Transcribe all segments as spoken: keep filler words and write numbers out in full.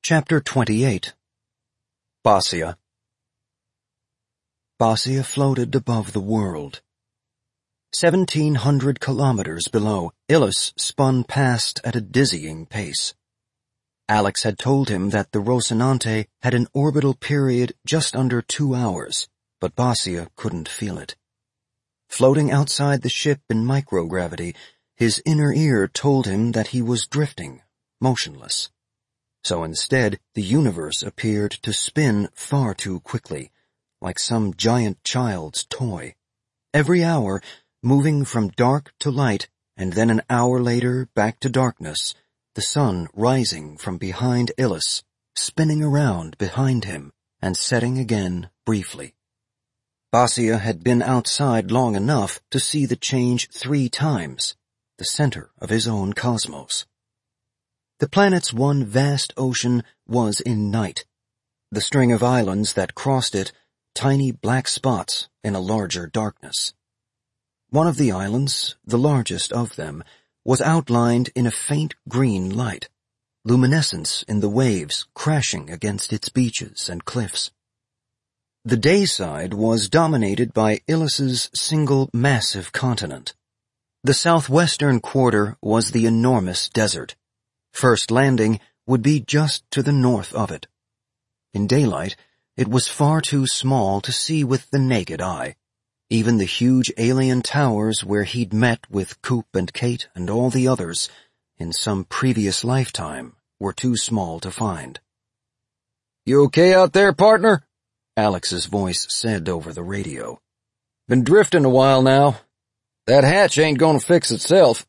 Chapter twenty-eight. Bossia. Bossia floated above the world. Seventeen hundred kilometers below, Ilus spun past at a dizzying pace. Alex had told him that the Rocinante had an orbital period just under two hours, but Bossia couldn't feel it. Floating outside the ship in microgravity, his inner ear told him that he was drifting, motionless. So instead, the universe appeared to spin far too quickly, like some giant child's toy. Every hour, moving from dark to light, and then an hour later back to darkness, the sun rising from behind Ilus, spinning around behind him, and setting again briefly. Bossia had been outside long enough to see the change three times, the center of his own cosmos. The planet's one vast ocean was in night. The string of islands that crossed it, tiny black spots in a larger darkness. One of the islands, the largest of them, was outlined in a faint green light, luminescence in the waves crashing against its beaches and cliffs. The day side was dominated by Ilus's single massive continent. The southwestern quarter was the enormous desert. First landing would be just to the north of it. In daylight, it was far too small to see with the naked eye. Even the huge alien towers where he'd met with Coop and Kate and all the others in some previous lifetime were too small to find. "You okay out there, partner?" Alex's voice said over the radio. "Been drifting a while now. That hatch ain't gonna fix itself."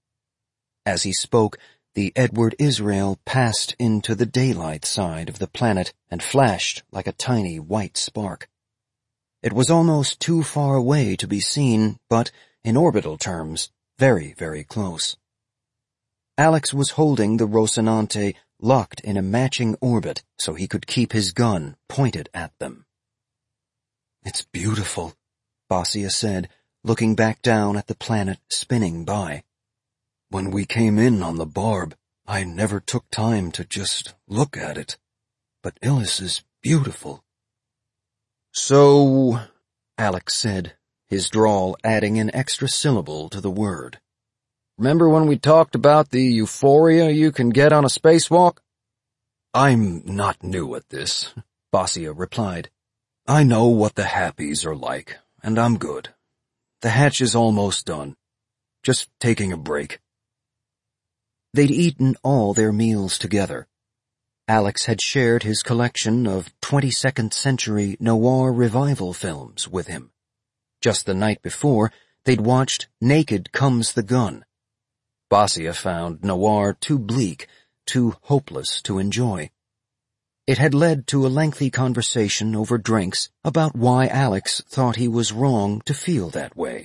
As he spoke, the Edward Israel passed into the daylight side of the planet and flashed like a tiny white spark. It was almost too far away to be seen, but, in orbital terms, very, very close. Alex was holding the Rocinante locked in a matching orbit so he could keep his gun pointed at them. "It's beautiful," Bossia said, looking back down at the planet spinning by. "When we came in on the Barb, I never took time to just look at it. But Ilus is beautiful." "So," Alex said, his drawl adding an extra syllable to the word. "Remember when we talked about the euphoria you can get on a spacewalk?" "I'm not new at this," Bossia replied. "I know what the happies are like, and I'm good. The hatch is almost done. Just taking a break." They'd eaten all their meals together. Alex had shared his collection of twenty-second century noir revival films with him. Just the night before, they'd watched Naked Comes the Gun. Bossia found noir too bleak, too hopeless to enjoy. It had led to a lengthy conversation over drinks about why Alex thought he was wrong to feel that way.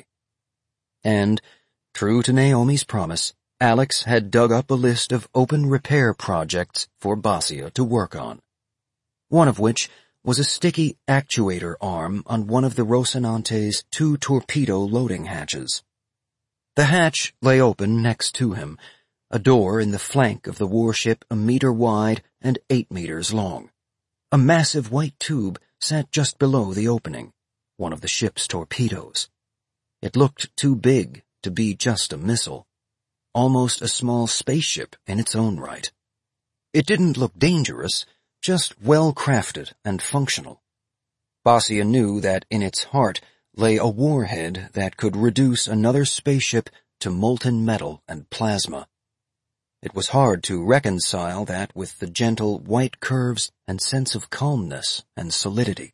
And, true to Naomi's promise, Alex had dug up a list of open repair projects for Bossia to work on. One of which was a sticky actuator arm on one of the Rocinante's two torpedo loading hatches. The hatch lay open next to him, a door in the flank of the warship a meter wide and eight meters long. A massive white tube sat just below the opening, one of the ship's torpedoes. It looked too big to be just a missile. Almost a small spaceship in its own right. It didn't look dangerous, just well-crafted and functional. Bossia knew that in its heart lay a warhead that could reduce another spaceship to molten metal and plasma. It was hard to reconcile that with the gentle white curves and sense of calmness and solidity.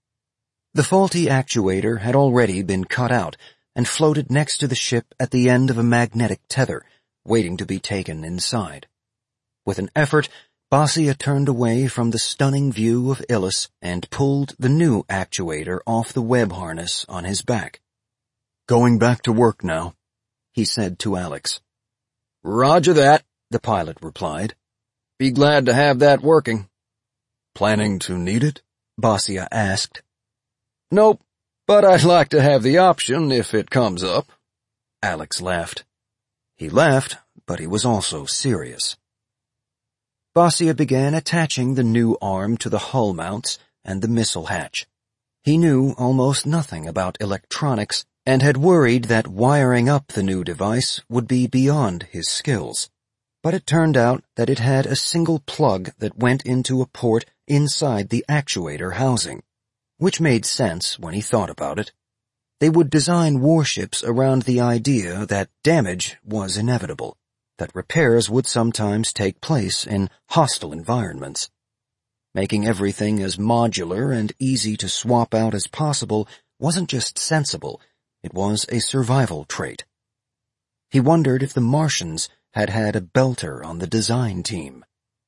The faulty actuator had already been cut out and floated next to the ship at the end of a magnetic tether, waiting to be taken inside. With an effort, Bossia turned away from the stunning view of Ilus and pulled the new actuator off the web harness on his back. "Going back to work now," he said to Alex. "Roger that," the pilot replied. "Be glad to have that working." "Planning to need it?" Bossia asked. "Nope. But I'd like to have the option if it comes up." Alex laughed. He laughed, but he was also serious. Basia began attaching the new arm to the hull mounts and the missile hatch. He knew almost nothing about electronics and had worried that wiring up the new device would be beyond his skills. But it turned out that it had a single plug that went into a port inside the actuator housing, which made sense when he thought about it. They would design warships around the idea that damage was inevitable, that repairs would sometimes take place in hostile environments. Making everything as modular and easy to swap out as possible wasn't just sensible, it was a survival trait. He wondered if the Martians had had a belter on the design team.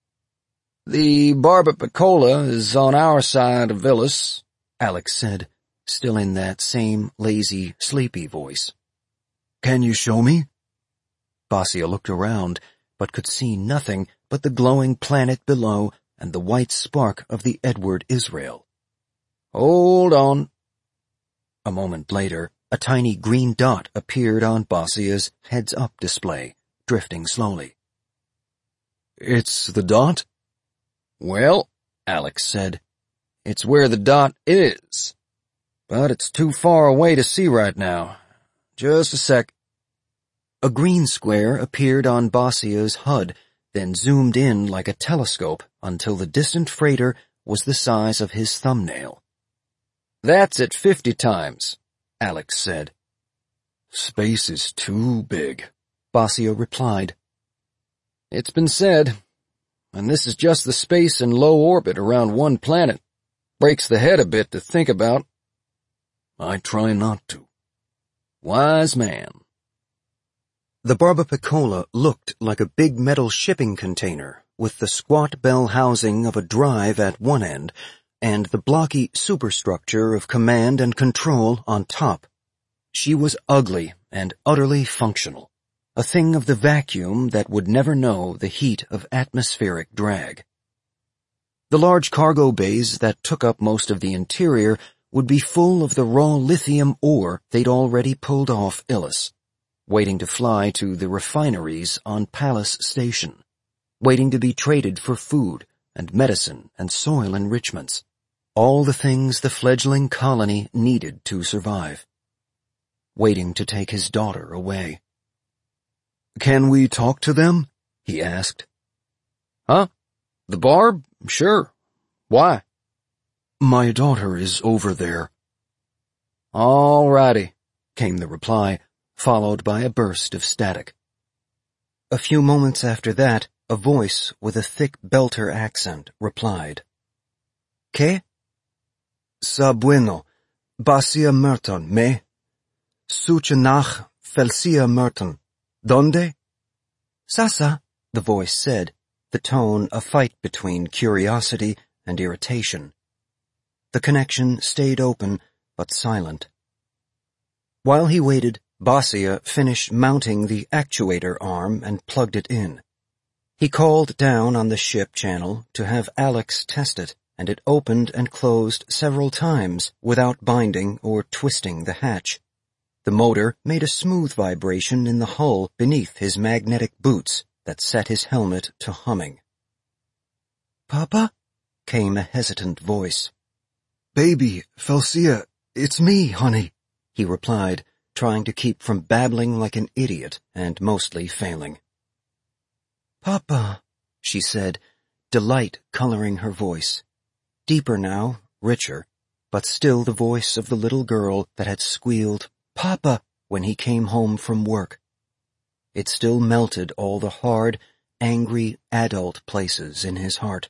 "The Barbapicola is on our side of Ilus," Alex said, still in that same lazy, sleepy voice. "Can you show me?" Basia looked around, but could see nothing but the glowing planet below and the white spark of the Edward Israel. "Hold on." A moment later, a tiny green dot appeared on Basia's heads-up display, drifting slowly. "It's the dot?" "Well," Alex said, "it's where the dot is. But it's too far away to see right now. Just a sec." A green square appeared on Basia's H U D, then zoomed in like a telescope until the distant freighter was the size of his thumbnail. "That's at fifty times, Alex said. "Space is too big," Basia replied. "It's been said. And this is just the space in low orbit around one planet. Breaks the head a bit to think about." "I try not to." "Wise man." The Barbapicola looked like a big metal shipping container with the squat bell housing of a drive at one end and the blocky superstructure of command and control on top. She was ugly and utterly functional, a thing of the vacuum that would never know the heat of atmospheric drag. The large cargo bays that took up most of the interior would be full of the raw lithium ore they'd already pulled off Ilus, waiting to fly to the refineries on Pallas Station, waiting to be traded for food and medicine and soil enrichments, all the things the fledgling colony needed to survive, waiting to take his daughter away. "Can we talk to them?" he asked. "Huh? The Barb? Sure. Why?" "My daughter is over there." "All righty," came the reply, followed by a burst of static. A few moments after that, a voice with a thick belter accent replied. "¿Qué?" "Sa bueno. Basia Merton, me? Suchanach Felsia Merton. Donde?" "Sasa," the voice said, the tone a fight between curiosity and irritation. The connection stayed open, but silent. While he waited, Basia finished mounting the actuator arm and plugged it in. He called down on the ship channel to have Alex test it, and it opened and closed several times without binding or twisting the hatch. The motor made a smooth vibration in the hull beneath his magnetic boots that set his helmet to humming. "Papa?" came a hesitant voice. "Baby, Felsia, it's me, honey," he replied, trying to keep from babbling like an idiot and mostly failing. "Papa," she said, delight coloring her voice. Deeper now, richer, but still the voice of the little girl that had squealed, "Papa," when he came home from work. It still melted all the hard, angry, adult places in his heart.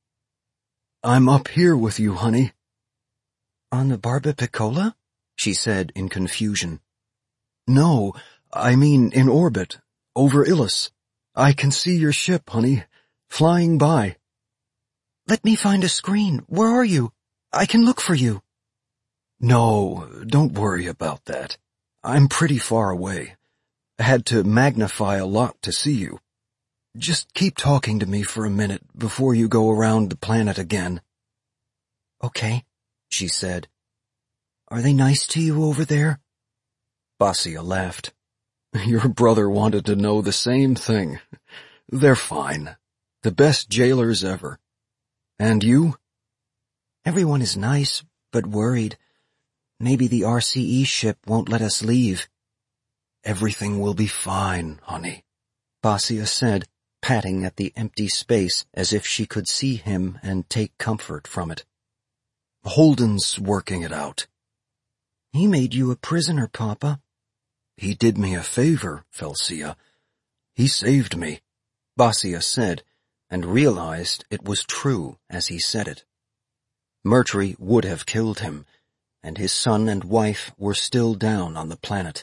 "I'm up here with you, honey." "On the Barbapicola?" she said in confusion. "No, I mean in orbit, over Ilus. I can see your ship, honey, flying by." "Let me find a screen. Where are you? I can look for you." "No, don't worry about that. I'm pretty far away. I had to magnify a lot to see you. Just keep talking to me for a minute before you go around the planet again." "Okay," she said. "Are they nice to you over there?" Basia laughed. "Your brother wanted to know the same thing. They're fine." The best jailers ever. And you? Everyone is nice, but worried. Maybe the R C E ship won't let us leave. Everything will be fine, honey, Basia said, patting at the empty space as if she could see him and take comfort from it. Holden's working it out. He made you a prisoner, Papa. He did me a favor, Felsia. He saved me, Basia said, and realized it was true as he said it. Murtry would have killed him, and his son and wife were still down on the planet.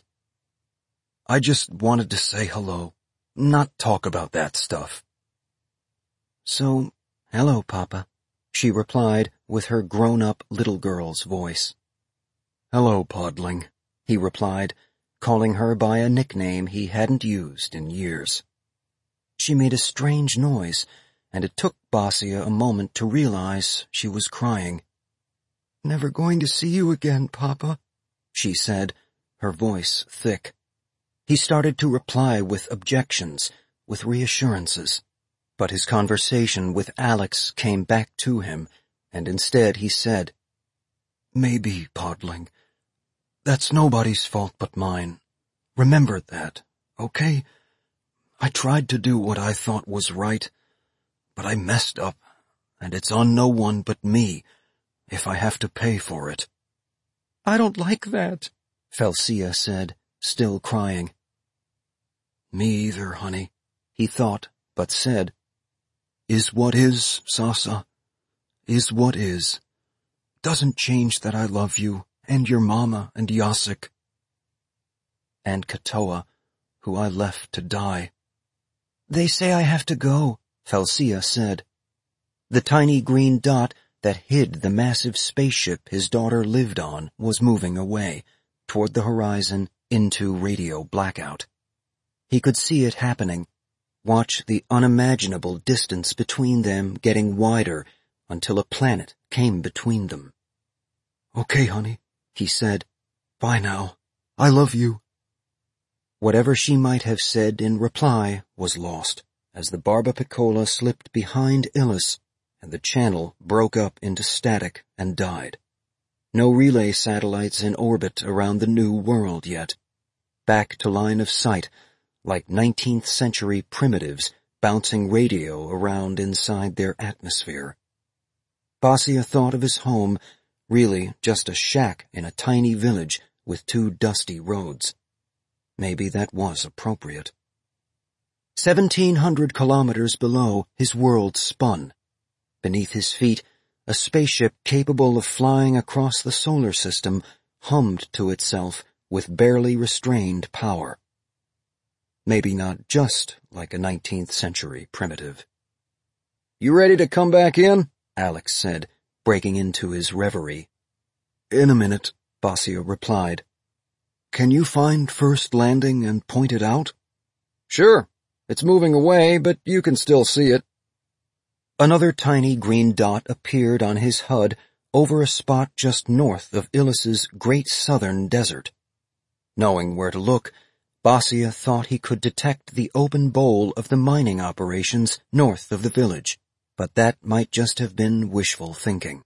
I just wanted to say hello, not talk about that stuff. So, hello, Papa, she replied with her grown-up little girl's voice. Hello, Podling, he replied, calling her by a nickname he hadn't used in years. She made a strange noise, and it took Basia a moment to realize she was crying. Never going to see you again, Papa, she said, her voice thick. He started to reply with objections, with reassurances, but his conversation with Alex came back to him, and instead he said, Maybe, Podling. That's nobody's fault but mine. Remember that, okay? I tried to do what I thought was right, but I messed up, and it's on no one but me if I have to pay for it. I don't like that, Felsia said, still crying. Me either, honey, he thought, but said, Is what is, Sasa. Is what is. Doesn't change that I love you, and your mama and Yasik. And Katoa, who I left to die. They say I have to go, Felsia said. The tiny green dot that hid the massive spaceship his daughter lived on was moving away, toward the horizon, into radio blackout. He could see it happening, watch the unimaginable distance between them getting wider until a planet came between them. Okay, honey, he said. Bye now. I love you. Whatever she might have said in reply was lost, as the Barbapiccola slipped behind Ilus, and the channel broke up into static and died. No relay satellites in orbit around the new world yet. Back to line of sight, like nineteenth century primitives bouncing radio around inside their atmosphere. Basia thought of his home, really just a shack in a tiny village with two dusty roads. Maybe that was appropriate. Seventeen hundred kilometers below, his world spun. Beneath his feet, a spaceship capable of flying across the solar system hummed to itself with barely restrained power. Maybe not just like a nineteenth century primitive. You ready to come back in? Alex said, breaking into his reverie. In a minute, Basia replied. Can you find First Landing and point it out? Sure. It's moving away, but you can still see it. Another tiny green dot appeared on his H U D over a spot just north of Illus's great southern desert. Knowing where to look, Basia thought he could detect the open bowl of the mining operations north of the village, but that might just have been wishful thinking.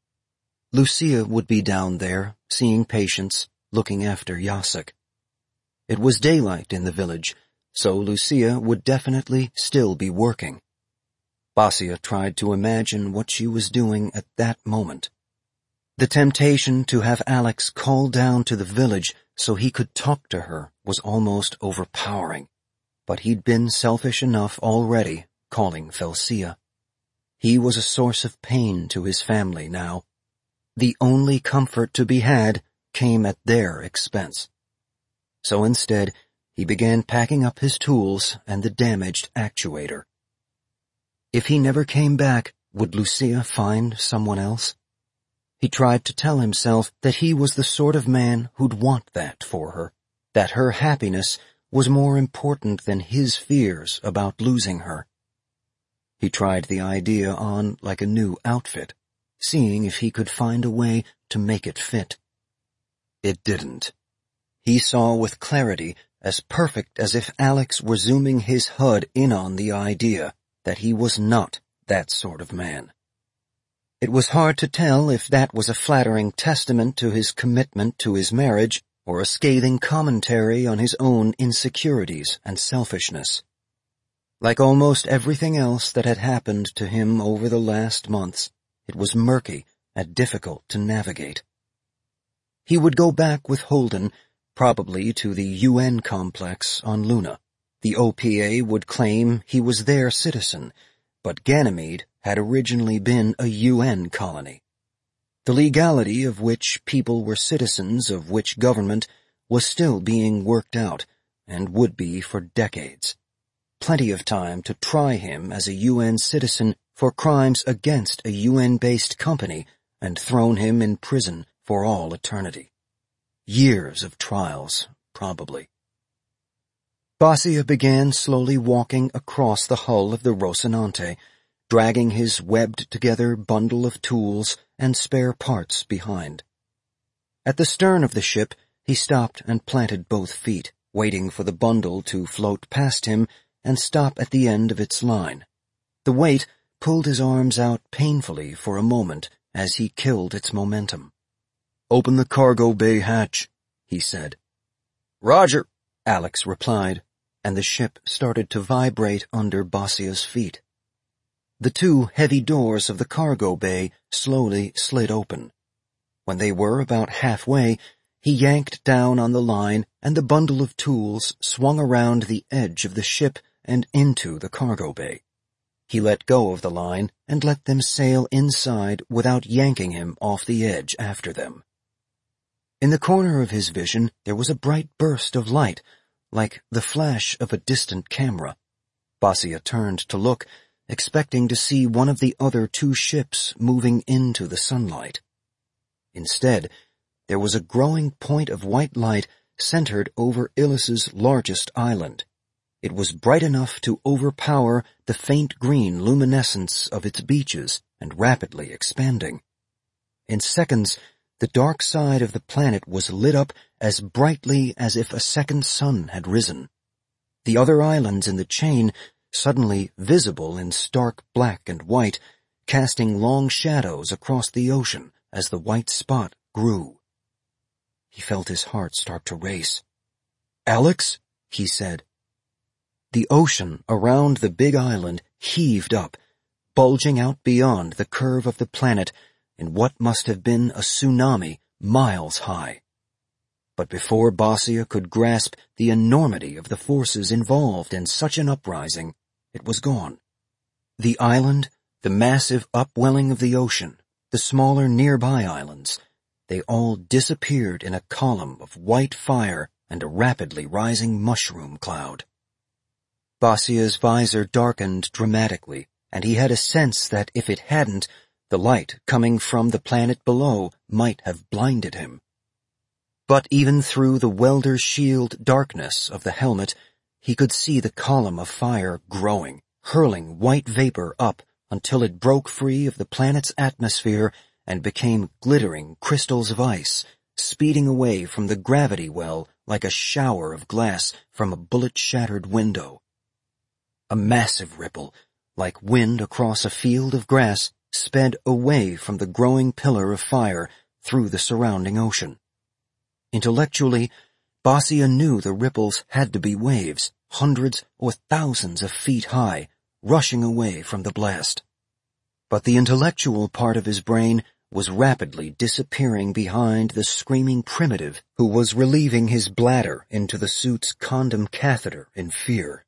Lucia would be down there, seeing patients, looking after Yasik. It was daylight in the village, so Lucia would definitely still be working. Basia tried to imagine what she was doing at that moment. The temptation to have Alex call down to the village so he could talk to her was almost overpowering, but he'd been selfish enough already, calling Felsia. He was a source of pain to his family now. The only comfort to be had came at their expense. So instead, he began packing up his tools and the damaged actuator. If he never came back, would Lucia find someone else? He tried to tell himself that he was the sort of man who'd want that for her, that her happiness was more important than his fears about losing her. He tried the idea on like a new outfit, seeing if he could find a way to make it fit. It didn't. He saw with clarity, as perfect as if Alex were zooming his H U D in on the idea, that he was not that sort of man. It was hard to tell if that was a flattering testament to his commitment to his marriage or a scathing commentary on his own insecurities and selfishness. Like almost everything else that had happened to him over the last months, it was murky and difficult to navigate. He would go back with Holden, probably to the U N complex on Luna. The O P A would claim he was their citizen, but Ganymede had originally been a U N colony. The legality of which people were citizens of which government was still being worked out, and would be for decades. Plenty of time to try him as a U N citizen for crimes against a U N-based company and thrown him in prison for all eternity. Years of trials, probably. Bossia began slowly walking across the hull of the Rocinante, dragging his webbed-together bundle of tools and spare parts behind. At the stern of the ship, he stopped and planted both feet, waiting for the bundle to float past him and stop at the end of its line. The weight pulled his arms out painfully for a moment as he killed its momentum. "Open the cargo bay hatch," he said. "Roger," Alex replied, and the ship started to vibrate under Bossia's feet. The two heavy doors of the cargo bay slowly slid open. When they were about halfway, he yanked down on the line and the bundle of tools swung around the edge of the ship and into the cargo bay. He let go of the line and let them sail inside without yanking him off the edge after them. In the corner of his vision, there was a bright burst of light, like the flash of a distant camera. Bossia turned to look, expecting to see one of the other two ships moving into the sunlight. Instead, there was a growing point of white light centered over Illus's largest island. It was bright enough to overpower the faint green luminescence of its beaches and rapidly expanding. In seconds, the dark side of the planet was lit up as brightly as if a second sun had risen. The other islands in the chain, suddenly visible in stark black and white, casting long shadows across the ocean as the white spot grew. He felt his heart start to race. "Alex?" he said. The ocean around the big island heaved up, bulging out beyond the curve of the planet in what must have been a tsunami miles high. But before Bossia could grasp the enormity of the forces involved in such an uprising, it was gone. The island, the massive upwelling of the ocean, the smaller nearby islands, they all disappeared in a column of white fire and a rapidly rising mushroom cloud. Bossia's visor darkened dramatically, and he had a sense that if it hadn't, the light coming from the planet below might have blinded him. But even through the welder's shield darkness of the helmet, he could see the column of fire growing, hurling white vapor up until it broke free of the planet's atmosphere and became glittering crystals of ice, speeding away from the gravity well like a shower of glass from a bullet-shattered window. A massive ripple, like wind across a field of grass, sped away from the growing pillar of fire through the surrounding ocean. Intellectually, Bossia knew the ripples had to be waves, hundreds or thousands of feet high, rushing away from the blast. But the intellectual part of his brain was rapidly disappearing behind the screaming primitive who was relieving his bladder into the suit's condom catheter in fear.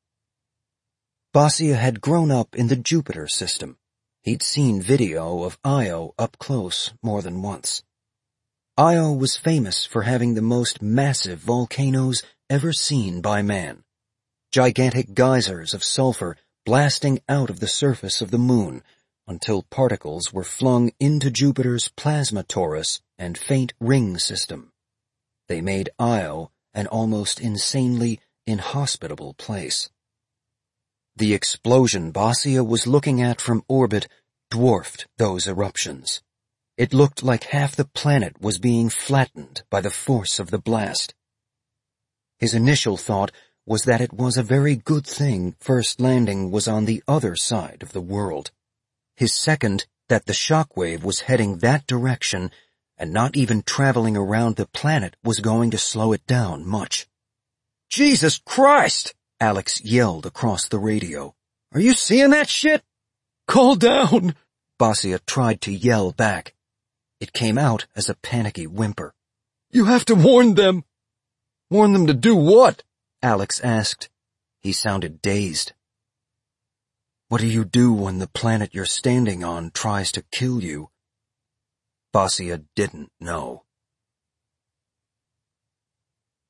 Bossia had grown up in the Jupiter system. He'd seen video of Io up close more than once. Io was famous for having the most massive volcanoes ever seen by man. Gigantic geysers of sulfur blasting out of the surface of the moon until particles were flung into Jupiter's plasma torus and faint ring system. They made Io an almost insanely inhospitable place. The explosion Bossia was looking at from orbit dwarfed those eruptions. It looked like half the planet was being flattened by the force of the blast. His initial thought was that it was a very good thing First Landing was on the other side of the world. His second, that the shockwave was heading that direction, and not even traveling around the planet was going to slow it down much. Jesus Christ! Alex yelled across the radio. Are you seeing that shit? Calm down! Basia tried to yell back. It came out as a panicky whimper. You have to warn them. Warn them to do what? Alex asked. He sounded dazed. What do you do when the planet you're standing on tries to kill you? Basia didn't know.